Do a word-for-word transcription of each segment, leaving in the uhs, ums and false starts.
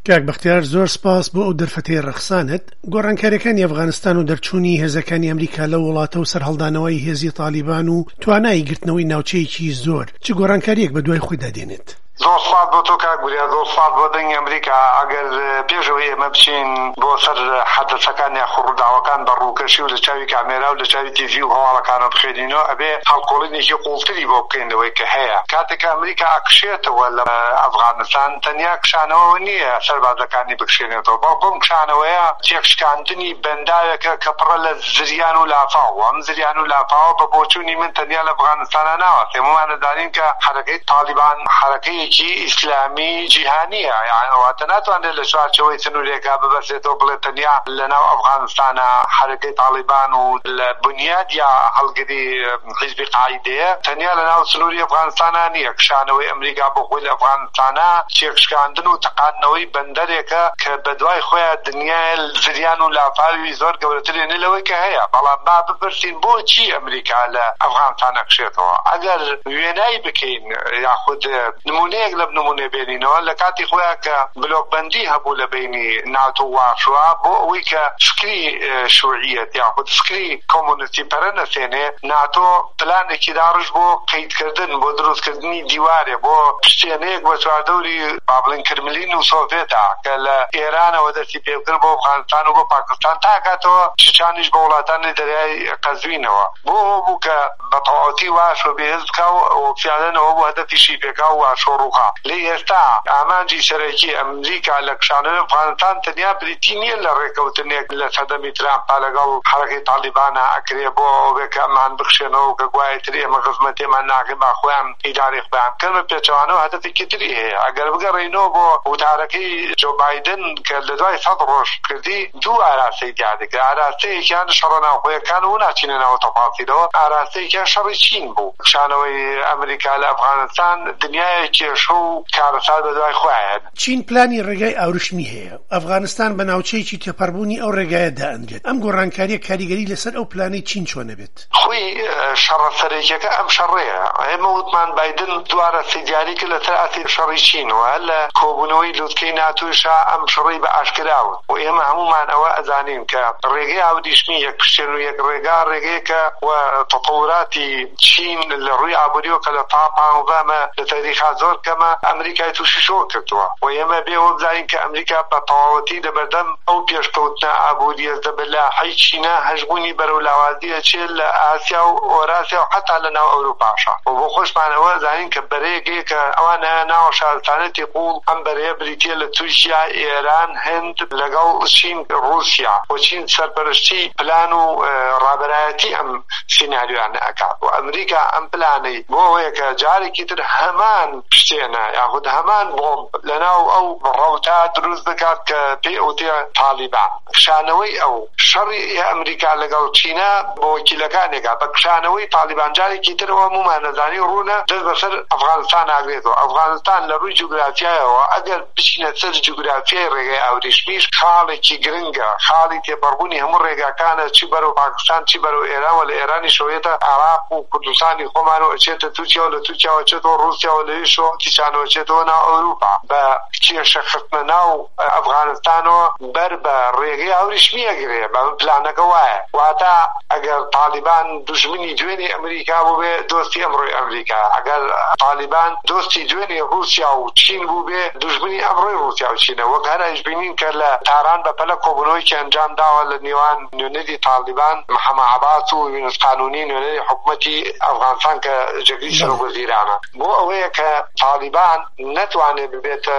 کاک بەختیار زۆر سپاس بۆ ئەو دەرفەتەی ڕەخسانت. گۆڕانکاریەکانی ئەفغانستان و دەرچوونی هێزەکانی ئەمریکا لە وڵاتە و سەرهەڵدانەوەی هێزی تالیبان و توانایی گرتنەوەی ناوچەیەکی زۆر چ گۆڕانکاریەک بە دوای خۆیدا دێنێت؟ زۆر سپاس بۆ تۆ کاک بوریا، زۆر سپاس بۆ دەنگی ئەمریکا. ئەگەر پێشەوەی ئێمە بچین بۆ سەر حەدەسەکان یا خوڕداوەکان بە ڕووکەشی و لە چاوی کامێرا و لە چاوی تیڤی و هەواڵەکانە بخێنینەوە، ئەبێ هەڵقۆڵینێکی قوڵتری بۆ بکەینەوەی کە هەیە. کاتێک ئەمریکا ئەکشێتەوە لە ئەفغانستان تەنیا کشانەوە نییە سەربازەکانی بکشێنێتەوە، بەڵکو ئەم کشانەوەیە تێکشکاندنی بەنداوێکە کە پڕە لە زریان و لافاو. ئەم زریان و لافاوە بە بۆچوونی من تەنیا لە ئەفغانستانە ناوەستێ. هەمومان دەزانین کە حەرەکەی تالیبان حەرەکەی ئیسلامی جیهانیە، یعنی واتە ناتوانێت لە چوارچەوەی سنوورێکا ببەسێتەوە بڵێ تەنیا لەناو ئەفغانستانە حەرەکەی تالیبان و لە بنیاد یا هەڵگری حیزبی قاعیدەیە تەنیا لەناو سنووری ئەفغانستانە نییە. کشانەوەی ئەمریکا بۆ خۆی لە ئەفغانستانە تێکشکاندن و تەقاندنەوەی بەندەرێکە کە بەدوای خۆیان دنیای زریان و لافاوی زۆر گەورەترێنێ لەوەی کە هەیە. بەڵام با بپرسین بۆچی ئەمریکا لە ئەفغانستان ئەکشێتەوە؟ ئەگەر وێنایی بکەین یاخود نمونەیەک لە نمونێ بێنینەوە، لە کاتی خۆیان کە بلۆکبەندی هەبوو لە بینی ناتۆ و واشوا بۆ ئەوەی کە فکری شوعیەت یاخود فکری کۆمونیستی پەرە نەسێنێ، ناتۆ پلانێکی داڕش بۆ قەیدکردن، بۆ دروستکردنی دیوارێ، بۆ پشتێنەیەک بە چواردەوری با بڵێن کرملین و سۆڤێتا کە لە ئێرانەوە دەستی پێکرد بۆ ئەفغانستان و بۆ پاکستان تا کاتەوە شیشانیش بە وڵاتانی دەریای قەزوینەوە بۆ بوو کە بە تەواوەتی واشۆ بێهێز بکا و فیانەوە بۆ هەدەفیشی پێکا و واشۆ ڕووخا. لێ ئێستا ئامانجی سەرەکی ئەمریکا لە کشانەوەی ئەفغانستان تەنیا بریتی نییە لە ڕێکەوتنێک لە سەدەمی ترامپا لەگەڵ حەرەکەی تالیبانە ئەکرێ بۆ ئەوێکە ئەمان بخشێنەوە کە گوایەتری ئێمە خزمەتێمان ناکەین با خۆیان ئیداری خۆیان بکەن بە پێچەوانەوە هەدەفێکی تری هەیە. ئەگەر بگەڕێینەوە بۆ وتارەکەی جۆ بایدن کە لە دوای سەد ڕۆژ کردی، دوو ئاراستەی تیا دەکرا. ئاراستەیەکیان شەڕە ناوخۆیەکان و ناچینە ناو تەفاسیلەوە، ئاراستەیەکیان شەڕی چین بوو. کشانەوەی ئەمریکا لە ئەفغانستان دنیای کێشە و کارەسات بە دوای خۆیان. چین پلانی ڕێگای ئاوریشمی هەیە. ئەفغانستان بە ناوچەیەکی تێپەڕبوونی ئەو ڕێگایەدا ئەنگێت. ئەم گۆڕانکاریە کاریگەری لەسەر ئەو پلانەی چین چۆنە بێت؟ خۆی شەڕە سەرەکیەکە ئەم شەڕەیە. ئێمە وتمان بایدن دوارە سیدیاری کرد لەسەر ئاسی شەڕی چینەوە، لە کۆبوونەوەی لوتکەی ناتۆیشا ئەم شەڕی بە ئاشکراوە و ئێمە هەمومان ئەوە ئەزانین کە ڕێگەی ئاوریشمی یەک پشتێن و یەک ڕێگا ڕێگەیەکە و تەطەوراتی چین لە ڕووی ئابووریەوە کە لە تا پانزدەمە لە تاریخا زۆر کەمە ئەمریکای تووشی شۆ کردووە و ئێمە بێوە بزانین کە ئەمریکا بە تەواوەتی لەبەردەم ئەو پێشکەوتنە ئابووریە دەبەلاحەی چینە هەژبوونی بەرەو لاوازیە چێت لە ئاسیا و ئۆراسیا و حتا لە ناو ئەوروپاشە و بۆ خۆشمانەوە زانین کە بەرەیەکەیە کە ئەوانە ناوە شارستانەتی قوڵ ئەم بەرەیە بریتیە لە تورکیا، ئێران، هەند لەگەڵ چین، ڕووسیا و چین سەرپەرشتی پلان و ڕابەرایەتی ئەم سیناریۆیانە ئەکات و ئەمریکا ئەم پلانەی بۆ ئەوەیە کە جارێکی تر هەمان پشتێنە یاخود هەمان بۆمب لەناو ئەو ڕەوتا دروست دەکات کە پێی ئەوتێ تالیبان. کشانەوەی ئەو شەڕی ئەمریکا لەگەڵ چینە بۆ وەکیلەکانێکا بە کشانەوەی تالیبان جارێکی تر ئەوە هەمومان نەزانی ڕوونە دەست بەسەر ئەفغانستان ئاگرێتەوە. ئەفغانستان لە ڕووی جوگرافیایەوە ئەگەر بچینە سەر جوگرافیای ڕێگای ئاوریشمیش خاڵێکی گرنگە، خاڵی تێپەڕبوونی هەموو ڕێگاکانە، چی بەرەو پاکستان چی بەرەو ئێران و لە ئێرانی شۆیەتە عێراق و کوردستانی خۆمان و ئەچێتە تورکیا و لە تورکیا ئەچێتەوە ڕووسیا و لەویشۆ دیسانەوە ئەچێتەوە ناو ئەوروپا. بە کێشە خستنە ناو ئەفغانستانەوە بەر بە ڕێگەی ئاوریشمی ئەگرێ. بە پلانەکە وایە واتە ئەگەر تالیبان دوژمنی دوێنێ ئەمریکا بوو بێ دۆستی ئەمڕۆی ئەمریکا، ئەگەر تالیبان دۆستی دوێنێ رووسیا و چین بوو بێ دوژمنی ئەمڕۆی رووسیا و چینە. وەک هەر ئەیشبینین کە لە تاران بەپەلە کۆبوونەوەیکی ئەنجام داوە لە نێوان نوێنەری تالیبان محەممەد عەباس و یونس قانونی نوێنەری حکوومەتی ئەفغانستان کە جێگری سەرۆکوەزیرانە بۆ ئەوەیە کە تالیبان نەتوانێت ببێتە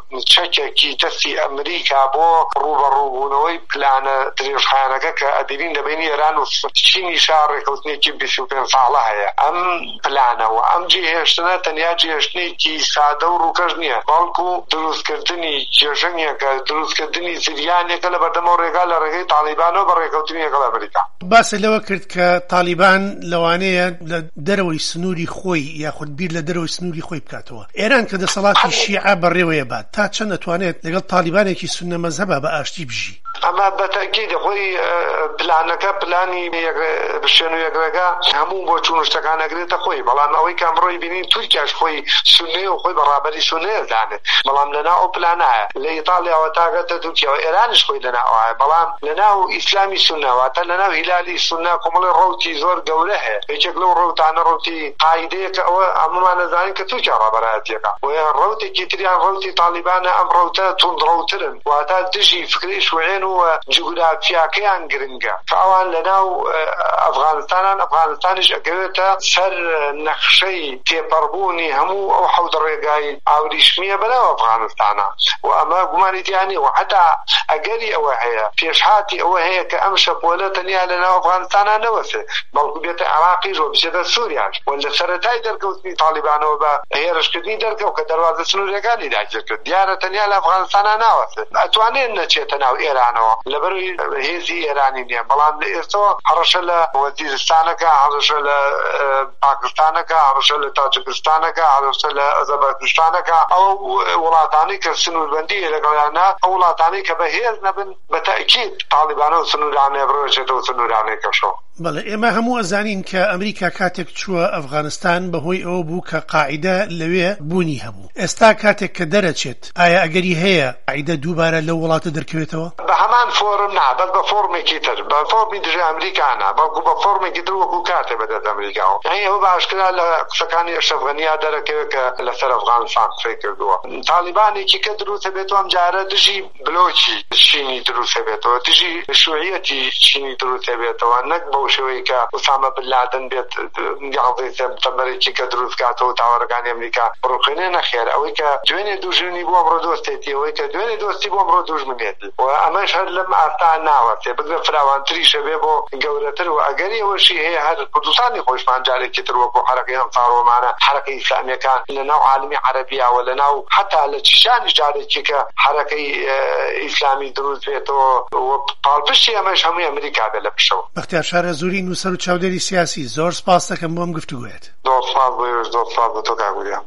چەکێکی دەستی ئەمریکا بۆ ڕوبەڕووبوونەوەی پلانە درێژخایەنەکە کە ئەدیرین لەبینی ئێران و چینی شار ڕێکەوتنێکی بیست و پێنج ساڵە هەیە. ئەم پلانەوە ئەم جێهێشتنە تەنیا جێهێشتنێکی سادە و ڕووکەش نییە، بەڵکو دروستکردنی جێژەنگێکە، دروستکردنی زریانێکە لە بەردەمەوە ڕێگا لە ڕێگەی تالیبانەوە بە ڕێکەوتنی لەگەڵ ئەمریکا. باسی لەوە کرد کە تالیبان لەوانەیە لە دەرەوەی سنووری خۆی یاخود بیر لە دەرەوەی سنووری خۆی بکاتەوە. ئێران کە دەسەڵاتی شیعە بەڕێوەیە بات تا چەند ئەتوانێت لەگەڵ تالیبانێکی سوننە مەذهبە بە ئاشتی بژی؟ ئەمە بەتەکید خۆی پلانەکە پلانی بشێن و یەکڕێگا هەموو بۆ چوون شتەکان ئەگرێتە خۆی بەڵام ئەوەی کە ئەمڕۆی بینین تورکیاش خۆی سوننی و خۆی بەڕابەری سوننیە دانێت بەڵام لەناو ئەو پلانایە لە ئیتاڵیاوە تاگەتە تورکیاوە ئێرانیش خۆی لەناوایە بەڵام لەناو ئیسلامی سوننەواتە لەناو هیلالی سوننە کۆمەڵی ڕەوتی زۆر گەورە هەیە یەکێک لەو ڕەوتانە ڕەوتی قاعیدەیە کە ئەوە هەمومان دەزانین کە تورکیا ڕابەرایەتیەکە و ڕەوتێکی تریان ڕەوتی تالیبانە ئەم ڕەوتە توندڕەوترن واتە دژی فکری شوێن و جوگرافیاکەیان گرنگە فەوان لەناو ئەفغانستانان ئەفغانستانیش ئەگەوێتە سەر نەخشەی تێپەڕبوونی هەموو ئەو حەوت ڕێگای ئاوریشمیە بەناو ئەفغانستانە و ئەمە گومانیتیانی و حتا ئەگەری ئەوە هەیە پێشهاتی ئەوە هەیە کە ئەم شەپۆلە تەنیا لەناو ئەفغانستانە نەوەسێ بەڵکو بێتە عێراقیش و بچێتە سووریاش و لە سەرەتای دەرکەوتنی تالیبانەوە بە هێرشکردنی دەرکەوت کە دەواازە سنوورەکانی داگیر کرد دیارە تەنیا لە ئەفغانستانە ناوەسێت ئەتوانێت نەچێتە ناو ئێرانەوە لەبەروی هێزی ئێرانی نییە بەڵام لە ئێستەوە هەڕەشە لە وەزیرستانەکە هەڕەشە لە پاکستانەکە هەڕەشە لە تاجیکستانەکە هەڕەشە لە ئەزەربایجانەکە ئەو وڵاتانی کە سنووربەندی لەگەڵیانە ئەو وڵاتانی کە بەهێز نەبن بەتەکید تالیبانە و سنوورانێ بڕۆژێتەوە سنوورانێکەشەوە بەڵێ ئێمە هەموو ئەزانین کە ئەمریکا کاتێک چووە ئەفغانستان بەهۆی ئەوە بوو کە قاعیدە لەوێ بوونی هەبوو ئێستا کاتێک کە دەرەچێت ئایا ئەگەری هەیە قاعیدە دووبارە لەو وڵاتە دەرکەوێتەوە بە هەمان فۆرم نا بەس بە فۆرمێکی تر بە فۆرمی دژی ئەمریکانە بەڵکو بە فۆرمێکی تر وەکو کاتێ بەدەست ئەمریکاوە یعنی ئەوە باشکرا لە قسەکانی ئەشرەف غەنییا دەرەکەوێت کە لەسەر ئەفغانستان قسەی کردووە تالیبانێکی کە دروستە بێتەوە ئەم جارە دژی بلۆچی چینی دروستە بێتەوە دژی شوعیەتی چینی دروستە بێتەوە نەک بەو شێوەیە کە ئوسامە بن لادن بێت یاڵدەی سەپتەمبەرێکی کە دروست کاتەوە تاوەڕەکانی ئەمریکا بڕوخێنێ نەخێر ئەوەی کە دوێنێ دوژمنی بۆ ئەمڕۆ دۆستێتی ئەوەی کە دوێنێ دۆستی بۆ ئەمڕۆ دوژمنێتی و ئەمەش هەر لەم ئاستا ناوەستێ بگرە فراوانتریشە بێ بۆ گەورەتر و ئەگەری ئەوەشی هەیە هەر کوردستانی خۆشمان جارێکی تر وەکو حەرەکەی ئەنساڕۆمانە حەرەکەی ئیسلامیەکان لەناو عالمی عەرەبیاوە لەناو حتا لە چیشانی جارێکی کە حەرەکەی ئیسلامی دروست بێتەوە و پاڵپشتی ئەمەش هەمووی ئەمریکا بێ لە پشەوە بەختیار شارە زوری نووسەر و چاودێری سیاسی زۆر سپاس دەکەم بۆم گفتوگوێت زۆر سپاس بۆ زۆر سپاس بۆ تۆ کاکوریان